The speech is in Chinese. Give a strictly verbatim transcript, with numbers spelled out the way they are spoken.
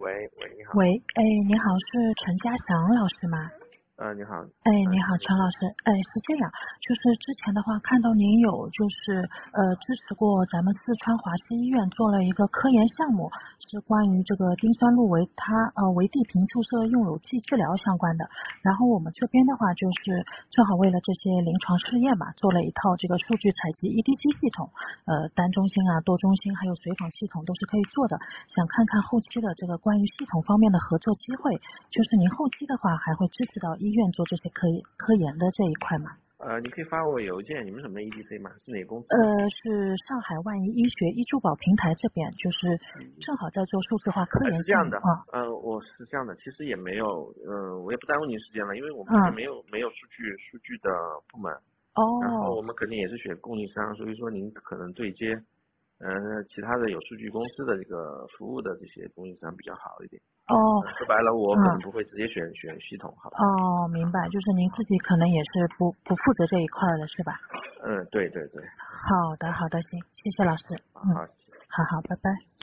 喂喂，你好。 喂，哎，你好，是陈家祥老师吗？ 呃，你好。 哎，你好，陈老师。哎，是这样，就是之前的话，看到您有就是呃支持过咱们四川华西医院做了一个科研项目，是关于这个丁酸鹿维他呃维地平注射用乳剂治疗相关的。然后我们这边的话，就是正好为了这些临床试验嘛，做了一套这个数据采集 E D C 系统，呃单中心啊、多中心还有随访系统都是可以做的。想看看后期的这个关于系统方面的合作机会，就是您后期的话还会支持到医院做这些科研科研的这一块吗？ 呃，你可以发我邮件，你们什么 E D C 吗？是哪个公司？ 呃，是上海万医医学医助保平台这边，就是正好在做数字化科呃， 研是这样的， 项目啊。 呃，我是这样的，其实也没有，呃，我也不耽误您时间了，因为我们嗯这边没有没有数据数据的部门，然后哦我们肯定也是选供应商，所以说您可能对接，呃，其他的有数据公司的这个服务的这些供应商比较好一点。 哦呃说白了，我可能嗯不会直接选选系统，好吧？ 哦，明白，就是您自己可能也是不不负责这一块的是吧？ 嗯，对对对。 好的好的，行，谢谢老师。嗯， 好。 好好，拜拜。